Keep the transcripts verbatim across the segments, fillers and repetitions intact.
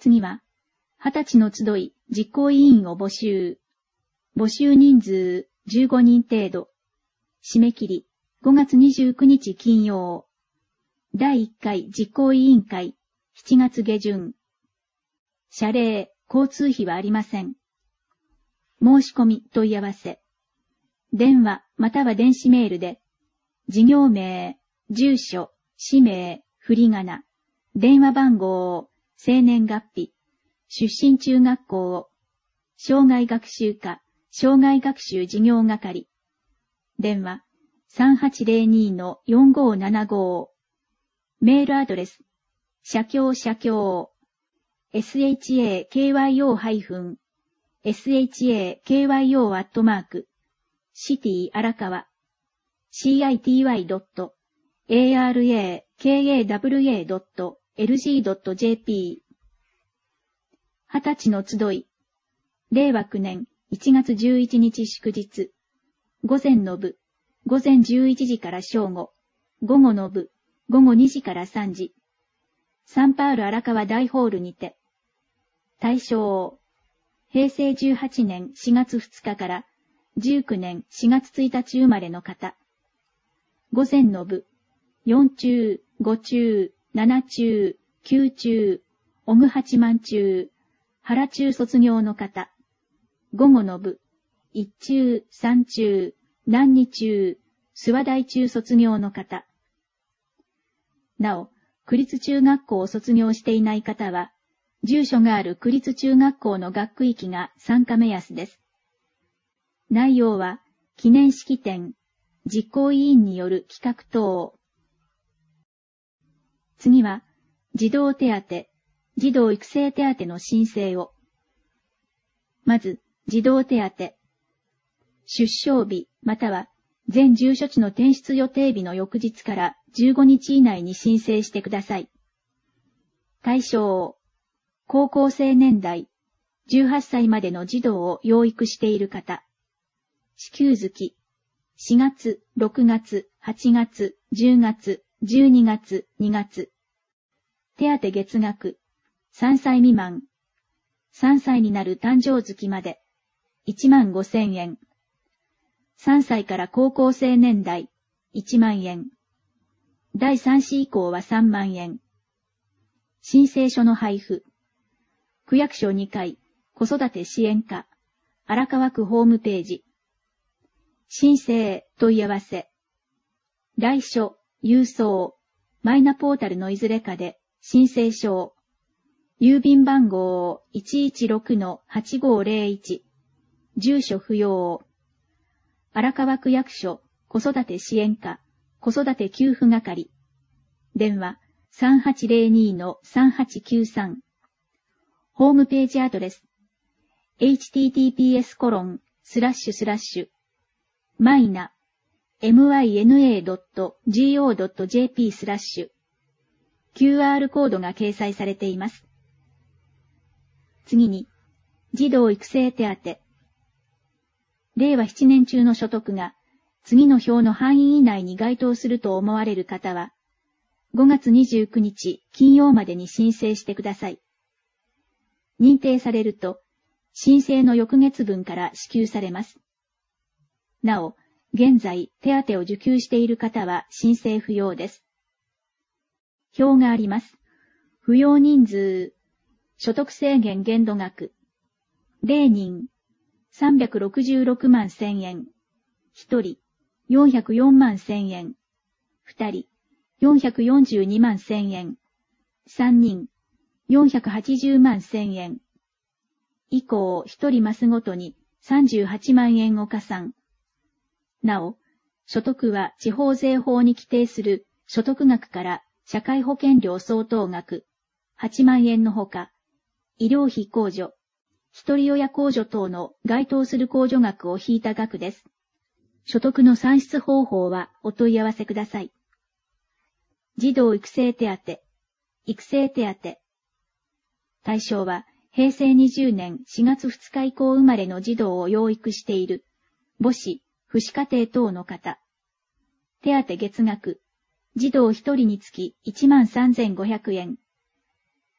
次は、二十歳の集い実行委員を募集。募集人数じゅうごにん程度。締め切りごがつにじゅうくにち金曜。だいいっかい実行委員会しちがつ下旬。謝礼、交通費はありません。申し込み問い合わせ。電話または電子メールで、事業名、住所、氏名、振り仮名、電話番号、生年月日、出身中学校、障害学習課、障害学習事業係。電話 さんはちゼロに のよんごーななご。メールアドレス、社協社協、shakyo-shakyo アットマーク、シティ荒川、city-arakaway.lg.jp。二十歳の集い。れいわきゅうねんいちがつじゅういちにち祝日。午前の部、午前じゅういちじから正午。午後の部、午後にじからさんじ。サンパウロ荒川大ホールにて。対象。へいせいじゅうはちねんしがつふつかからじゅうきゅうねんしがつついたち生まれの方。午前の部、よん中、ご中、なな中、きゅう中、小具八幡中、原中卒業の方。午後の部、いち中、さん中、南二中、諏訪大中卒業の方。なお、区立中学校を卒業していない方は、住所がある区立中学校の学区域が参加目安です。内容は、記念式典、実行委員による企画等。次は、児童手当、児童育成手当の申請を。まず、児童手当。出生日または全住所地の転出予定日の翌日からじゅうごにち以内に申請してください。対象、高校生年代、じゅうはっさいまでの児童を養育している方。支給月、しがつ、ろくがつ、はちがつ、じゅうがつ、じゅうにがつ、にがつ。手当月額、さんさい未満。さんさいになる誕生月まで、いちまんごせんえん。さんさいから高校生年代、いちまんえん。だいさん子以降はさんまんえん。申請書の配布。区役所にかい、子育て支援課、荒川区ホームページ。申請、問い合わせ。来書、郵送、マイナポータルのいずれかで、申請書を。郵便番号 いちいちろくのはちごーぜろいち。住所不要。荒川区役所、子育て支援課、子育て給付係。電話 さんはちゼロにのさんはちきゅうさん。ホームページアドレス。エイチティーティーピーエスコロンスラッシュスラッシュマイナ マイナ ドット ジーオー ドット ジェーピー スラッシュ キューアール コードが掲載されています。次に、児童育成手当。れいわななねん中の所得が次の表の範囲以内に該当すると思われる方は、ごがつにじゅうくにち金曜までに申請してください。認定されると、申請の翌月分から支給されます。なお、現在手当を受給している方は申請不要です。表があります。扶養人数、所得制限限度額、ゼロにん、さんびゃくろくじゅうろくまんせんえん、ひとり、よんひゃくよんまんせんえん、ふたり、よんひゃくよんじゅうにまんせんえん、さんにん、よんひゃくはちじゅうまんせんえん、以降ひとりマスごとにさんじゅうはちまんえんを加算。なお、所得は地方税法に規定する所得額から社会保険料相当額はちまんえんのほか、医療費控除、一人親控除等の該当する控除額を引いた額です。所得の算出方法はお問い合わせください。児童育成手当、育成手当。対象は、へいせいにじゅうねんしがつふつか以降生まれの児童を養育している、母子、父子家庭等の方。手当月額、児童一人につきいちまんさんぜんごひゃくえん。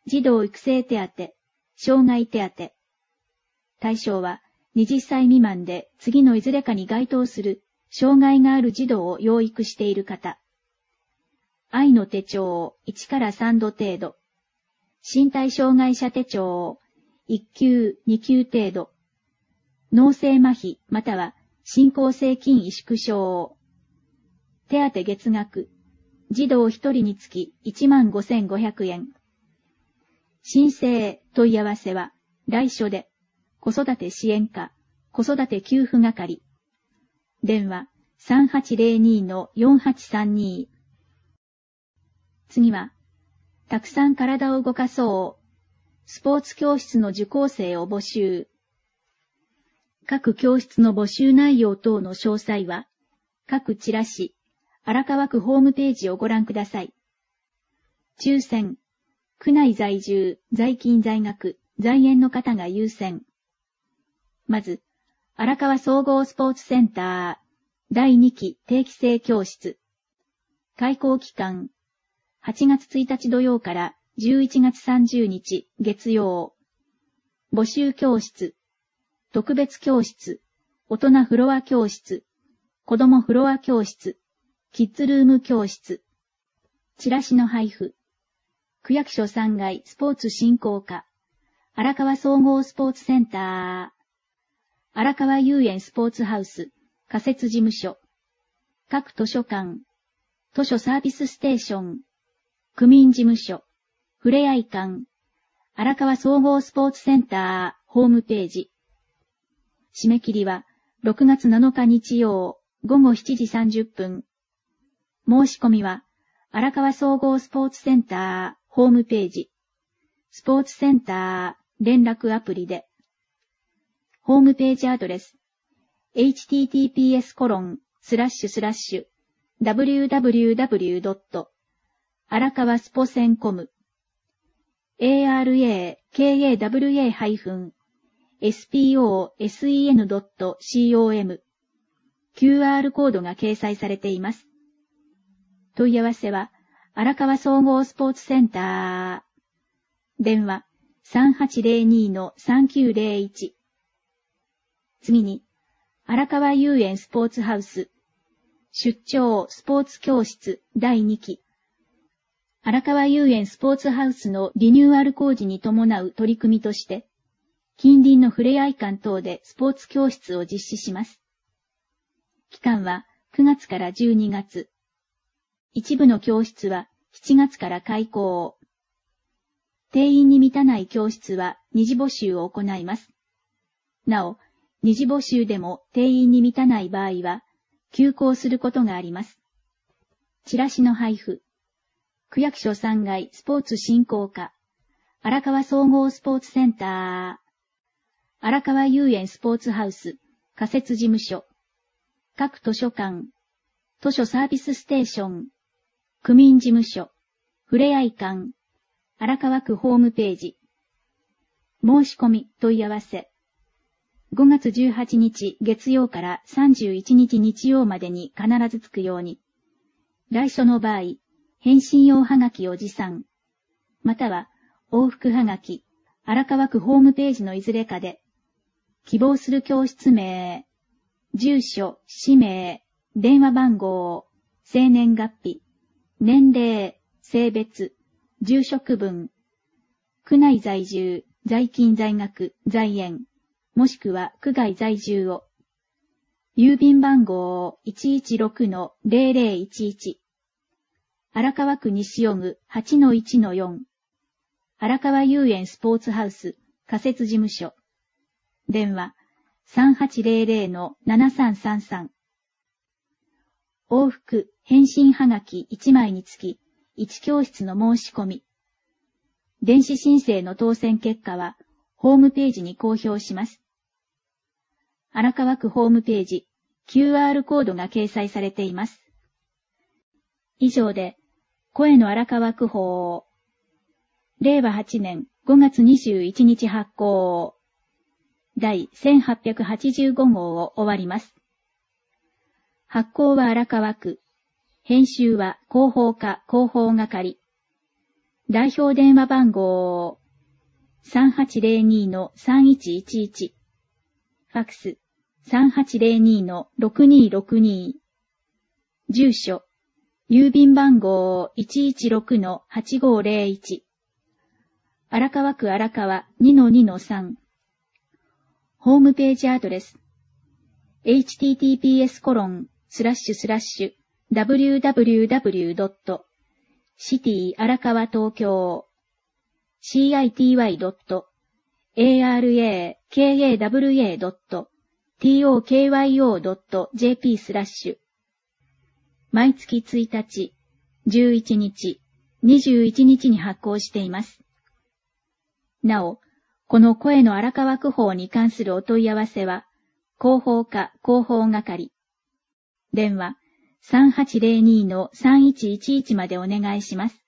児童育成手当、障害手当。対象は、はたち未満で次のいずれかに該当する障害がある児童を養育している方。愛の手帳いちからさんど程度。身体障害者手帳いっ級、に級程度。脳性麻痺または進行性筋萎縮症。手当月額。児童ひとりにつきいちまんごせんごひゃくえん。申請、問い合わせは、来所で、子育て支援課、子育て給付係。電話、さんはちゼロにのよんはちさんに。次は、たくさん体を動かそう。スポーツ教室の受講生を募集。各教室の募集内容等の詳細は、各チラシ、荒川区ホームページをご覧ください。抽選、区内在住、在勤在学、在園の方が優先。まず、荒川総合スポーツセンター、だいに期定期制教室。開講期間、はちがつついたち土曜からじゅういちがつさんじゅうにち月曜。募集教室、特別教室、大人フロア教室、子供フロア教室、キッズルーム教室。チラシの配布。区役所さんがいスポーツ振興課。荒川総合スポーツセンター。荒川遊園スポーツハウス。仮設事務所。各図書館。図書サービスステーション。区民事務所。ふれあい館。荒川総合スポーツセンター。ホームページ。締め切りはろくがつなのか日曜午後しちじさんじゅっぷん。申し込みは、荒川総合スポーツセンター、ホームページ、スポーツセンター、連絡アプリで、ホームページアドレス、エイチティーティーピーエスコロンスラッシュスラッシュダブリューダブリューダブリュードットあらかわスポセンコム エーアールエーケーエーダブリューエーエスピーオーセンドットコム キューアール コードが掲載されています。問い合わせは、荒川総合スポーツセンター。電話、さんはちゼロにのさんきゅうゼロいち。次に、荒川遊園スポーツハウス。出張スポーツ教室だいに期。荒川遊園スポーツハウスのリニューアル工事に伴う取り組みとして、近隣のふれあい館等でスポーツ教室を実施します。期間はくがつからじゅうにがつ。一部の教室はしちがつから開講。定員に満たない教室は二次募集を行います。なお、二次募集でも定員に満たない場合は、休校することがあります。チラシの配布。区役所さんがいスポーツ振興課。荒川総合スポーツセンター。荒川遊園スポーツハウス。仮設事務所。各図書館。図書サービスステーション。区民事務所。ふれあい館。荒川区ホームページ。申し込み問い合わせ。ごがつじゅうはちにち月曜からさんじゅういちにち日曜までに必ずつくように。来所の場合、返信用はがきを持参。または、往復はがき、荒川区ホームページのいずれかで、希望する教室名、住所、氏名、電話番号、生年月日、年齢、性別、住職分、区内在住、在勤在学、在園、もしくは区外在住を、郵便番号 いちいちろくのゼロゼロいちいち、荒川区西尾区 はちのいちのよん、荒川遊園スポーツハウス仮設事務所、電話さんはちゼロゼロのななさんさんさん、往復返信はがきいちまいにつきいち教室の申し込み。電子申請の当選結果はホームページに公表します。荒川区ホームページ、キューアール コードが掲載されています。以上で、声の荒川区報、れいわはちねんごがつにじゅういちにち発行、第せんはっぴゃくはちじゅうごごうを終わります。発行は荒川区、編集は広報課広報係。 代表電話番号 さんはちゼロにのさんいちいちいち、ファックス さんはちゼロにのろくにろくに、住所、郵便番号 いちいちろくのはちごゼロいち、荒川区荒川 にのにのさん、ホームページアドレス、エイチティーティーピーエスコロンスラッシュスラッシュダブリューダブリューダブリュードットシティ荒川東京 シーアイティーワイドットエーアールエーケーエーダブリューエードットティーオーケーワイオードットジェーピー スラッシュ毎月ついたち、じゅういちにち、にじゅういちにちに発行しています。なお、この声の荒川区報に関するお問い合わせは、広報課広報係。電話 さんはちゼロにのさんいちいちいち までお願いします。